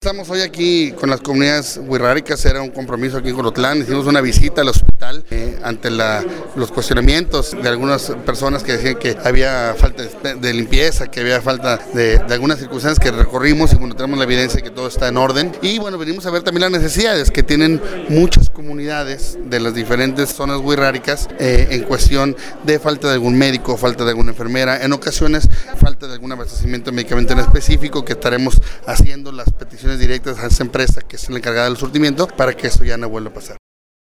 Estamos hoy aquí con las comunidades wixárikas, era un compromiso aquí en Colotlán. Hicimos una visita al hospital ante los cuestionamientos de algunas personas que decían que había falta de limpieza, que había falta de algunas circunstancias que recorrimos, y bueno, tenemos la evidencia de que todo está en orden. Y bueno, venimos a ver también las necesidades que tienen muchas comunidades de las diferentes zonas wixárikas en cuestión de falta de algún médico, falta de alguna enfermera, en ocasiones falta de algún abastecimiento de medicamento en específico, que estaremos haciendo las peticiones directas a esa empresa que es la encargada del surtimiento para que esto ya no vuelva a pasar.